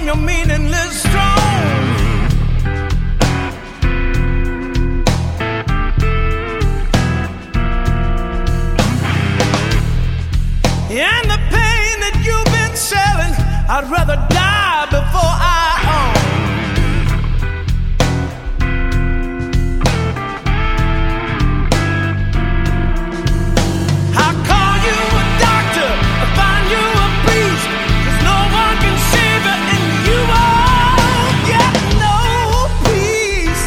on your meaningless throne. And the pain that you've been selling, I'd rather die before I own. I'll call you a doctor, I'll find you a priest, 'cause no one can save you and you won't get no peace.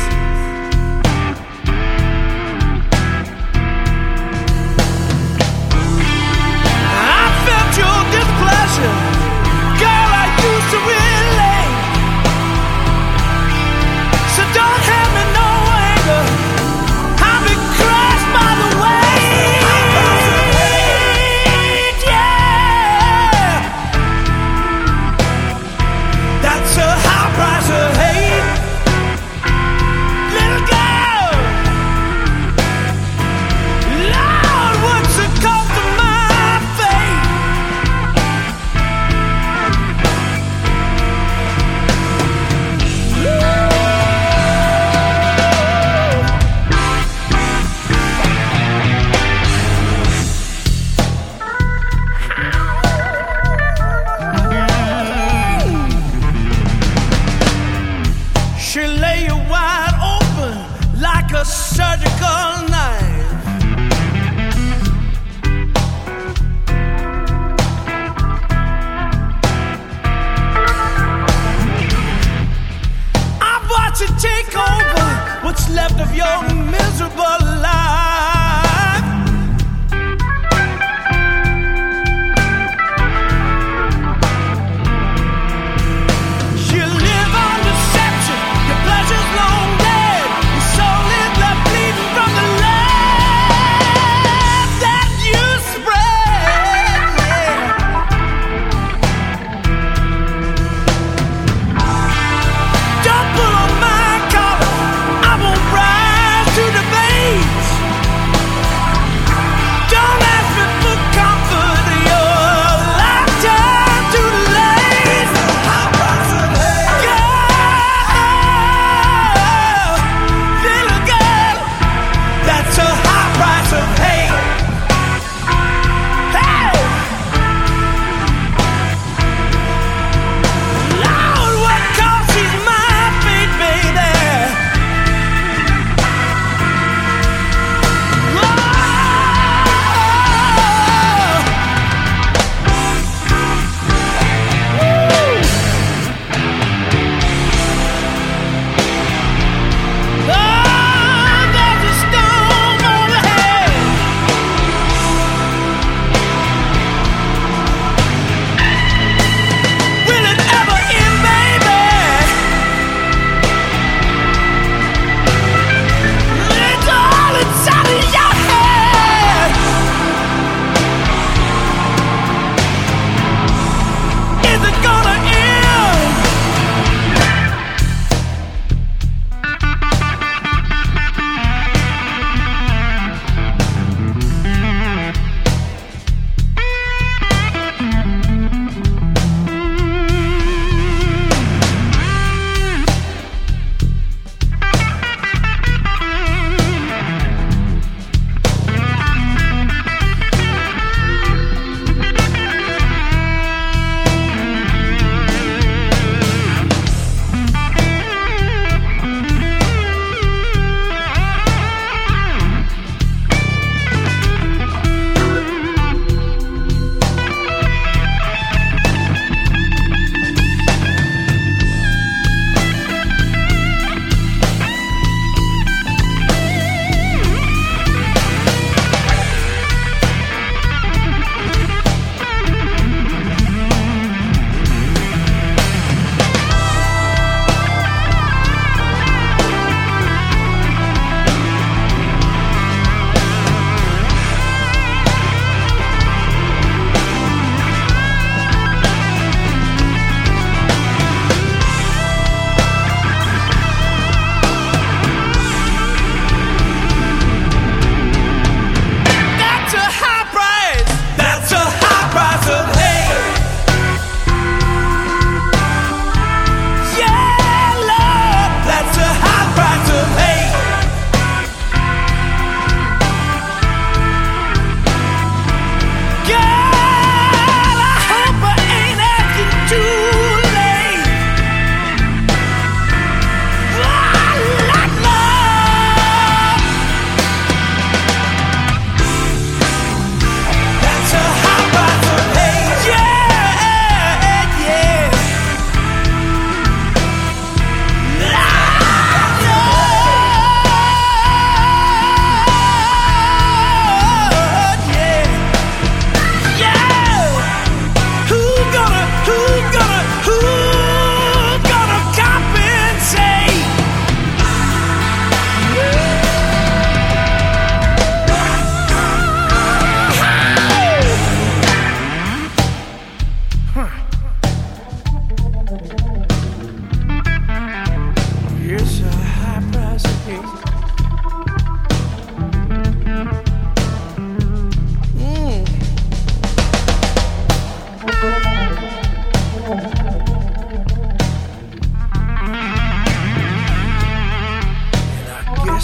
I felt your displeasure, girl, I used to relate. So don't have me no anger, I'll be crushed by the weight. Yeah, that's a high price of hate. Little girl, Lord, what's the cost of my fate? She lay you wide open like a surgical knife. I've watched you take over what's left of your miserable life. You live on deception, your pleasure's long dead, your soul is left bleeding from the love that you spread. Yeah. Don't pull on my collar, I won't rise to the bait.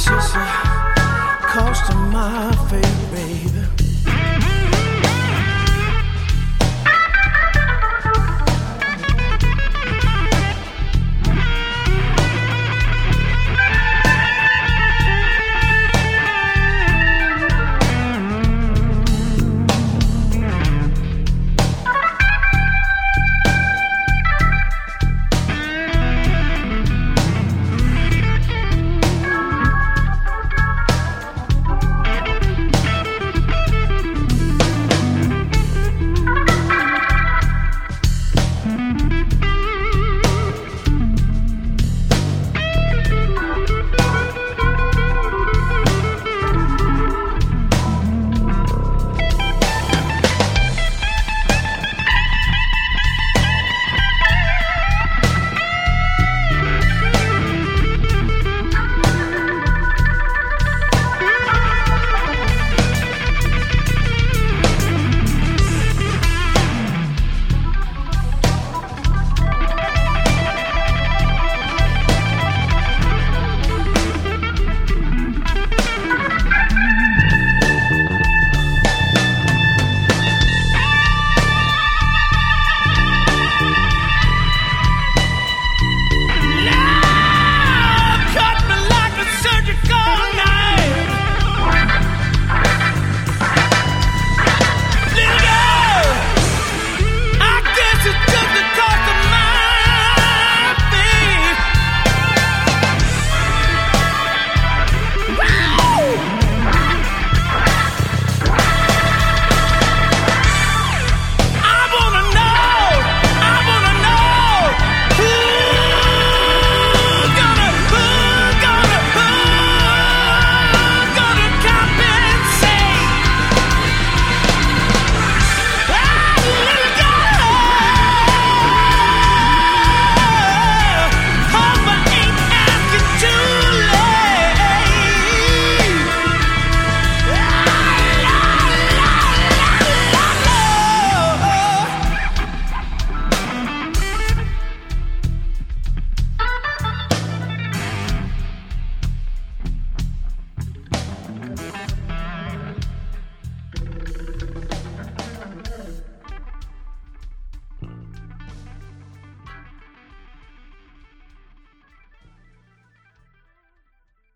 just a cost of my faith, baby.